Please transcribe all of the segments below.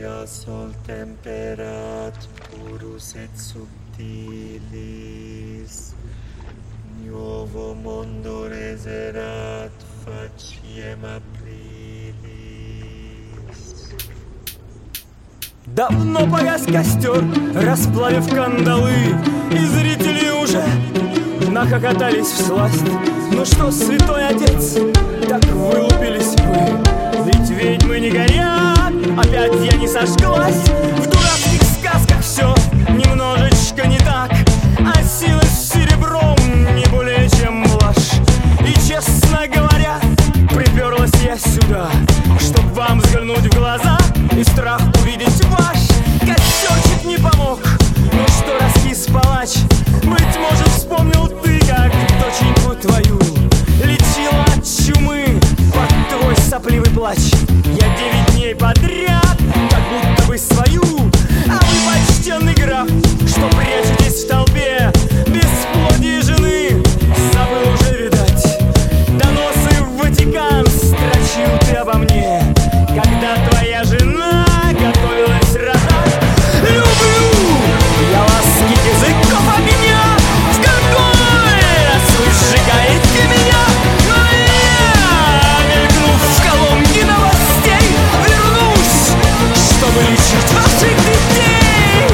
quia sol temperat purus et subtilis, nuovo mondo reserat faciem aprilis. Давно погас костер, расплавив кандалы, и зрители уже нахохотались всласть. Ну что, святой отец, так вылупились вы, ведь ведьмы не горят, опять я не сожглась. В дурацких сказках все немножечко не так, а сила с серебром не более чем блажь. И, честно говоря, приперлась я сюда, чтоб вам взглянуть в глаза и страх увидеть ваш. Костерчик не помог, ну что раскис палач, быть может, вспомнил ты, как доченьку твою лечила от чумы под твой сопливый плач. Я 9 дней подряд, как будто бы свою, а вы, почтенный граф, что прячетесь в толпе бесплодие жены, забыл уже, видать. Доносы в Ватикан строчил ты обо мне, когда твоя жена готовилась рожать. Люблю я ласки языков огня, в какой раз вы сжигаете меня, но я, мелькнув в колонке новостей, вернусь, чтобы лечить ваших детей.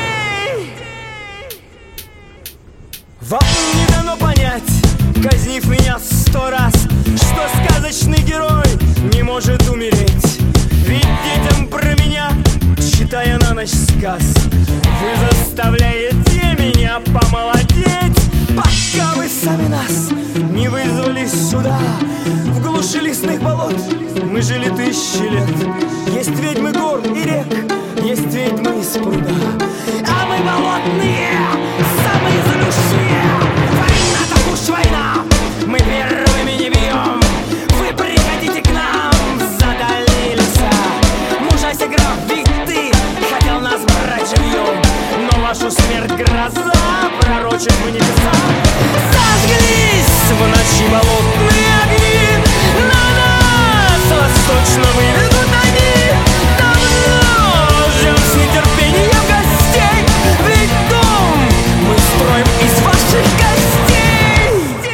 Вам не дано понять, казнив меня 100 раз, что сказочный герой не может умереть. Ведь детям про меня, читая на ночь сказ, вы заставляете меня помолодеть, пока вы сами нас не вызвали сюда. В глуши лесных болот мы жили 1000 лет. Есть ведьмы гор и рек, есть ведьмы из пруда, а мы болотные, самые задушные. Война так уж война, мы первыми не бьем. Вы приходите к нам в задальные леса. Мужайся, граф, ведь ты хотел нас брать живьем, но вашу смерть гроза пророчит в небеса. Зажглись в ночи болотные огни, на нас восточно выведут они. Давно ждем с нетерпением гостей, ведь дом мы строим из ваших костей.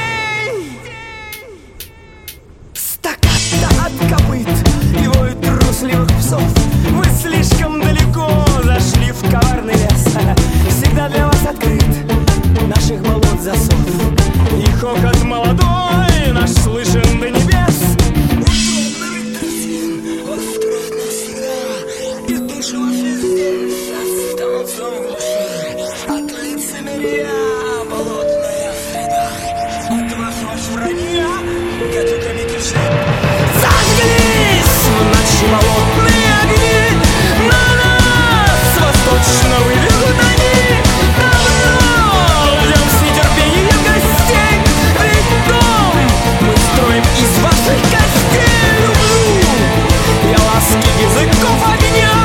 Стаката от копыт и воют трусливых псов. Вы слишком далеко зашли в коварный лес. Всегда для вас открыт наших болот засов, и хохот молодой наш слышен до небес. Утробно ведь трясин, остров навсегда, и души ваши здесь останутся в глуши. От лицемерия болотная среда, от вашего вранья гадюками кишит. Зажглись в ночи болотные огни, на нас восточно выведут они. Давно ждем с нетерпением гостей, ведь дом мы строим из ваших костей. Люблю я ласки языков огня,